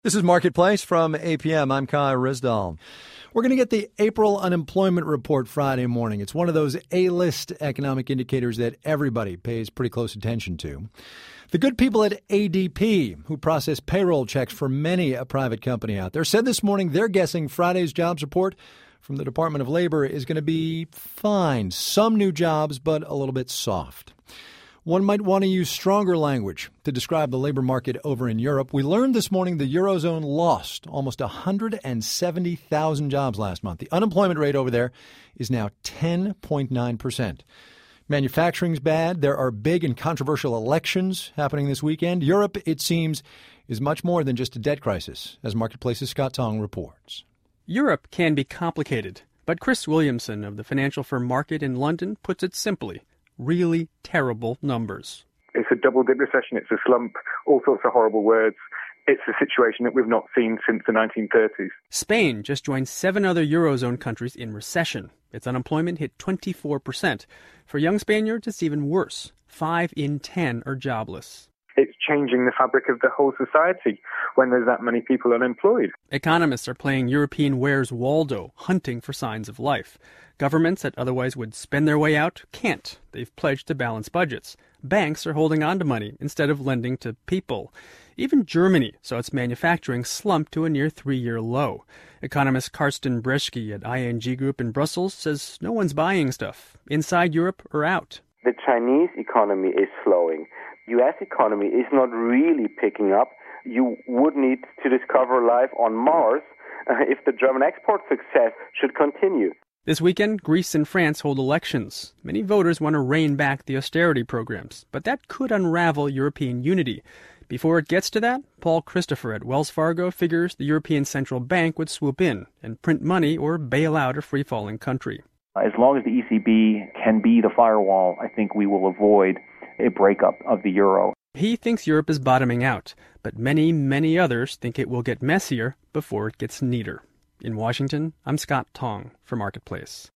This is Marketplace from APM. I'm Kai Risdall. We're going to get the April unemployment report Friday morning. It's one of those A-list economic indicators that everybody pays pretty close attention to. The good people at ADP, who process payroll checks for many a private company out there, said this morning they're guessing Friday's jobs report from the Department of Labor is going to be fine. Some new jobs, but a little bit soft. One might want to use stronger language to describe the labor market over in Europe. We learned this morning the Eurozone lost almost 170,000 jobs last month. The unemployment rate over there is now 10.9%. Manufacturing's bad. There are big and controversial elections happening this weekend. Europe, it seems, is much more than just a debt crisis, as Marketplace's Scott Tong reports. Europe can be complicated, but Chris Williamson of the financial firm Market in London puts it simply. Really terrible numbers. It's a double-dip recession, it's a slump, all sorts of horrible words. It's a situation that we've not seen since the 1930s. Spain just joined 7 other Eurozone countries in recession. Its unemployment hit 24%. For young Spaniards, it's even worse. 5 in 10 are jobless. It's changing the fabric of the whole society when there's that many people unemployed. Economists are playing European Where's Waldo, hunting for signs of life. Governments that otherwise would spend their way out can't. They've pledged to balance budgets. Banks are holding on to money instead of lending to people. Even Germany saw its manufacturing slump to a near 3-year low. Economist Karsten Breschke at ING Group in Brussels says no one's buying stuff, inside Europe or out. The Chinese economy is slowing. U.S. economy is not really picking up. You would need to discover life on Mars if the German export success should continue. This weekend, Greece and France hold elections. Many voters want to rein back the austerity programs, but that could unravel European unity. Before it gets to that, Paul Christopher at Wells Fargo figures the European Central Bank would swoop in and print money or bail out a free-falling country. As long as the ECB can be the firewall, I think we will avoid a breakup of the euro. He thinks Europe is bottoming out, but many, many others think it will get messier before it gets neater. In Washington, I'm Scott Tong for Marketplace.